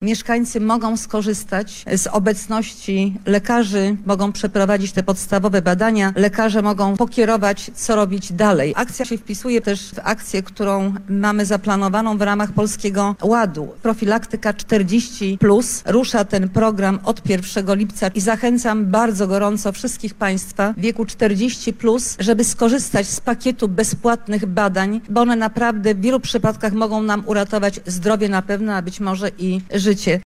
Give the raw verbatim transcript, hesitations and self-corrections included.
Mieszkańcy mogą skorzystać z obecności lekarzy, mogą przeprowadzić te podstawowe badania, lekarze mogą pokierować, co robić dalej. Akcja się wpisuje też w akcję, którą mamy zaplanowaną w ramach Polskiego Ładu. Profilaktyka czterdzieści plus. Rusza ten program od pierwszego lipca i zachęcam bardzo gorąco wszystkich Państwa w wieku czterdzieści plus, żeby skorzystać z pakietu bezpłatnych badań, bo one naprawdę w wielu przypadkach mogą nam uratować zdrowie na pewno, a być może i życie.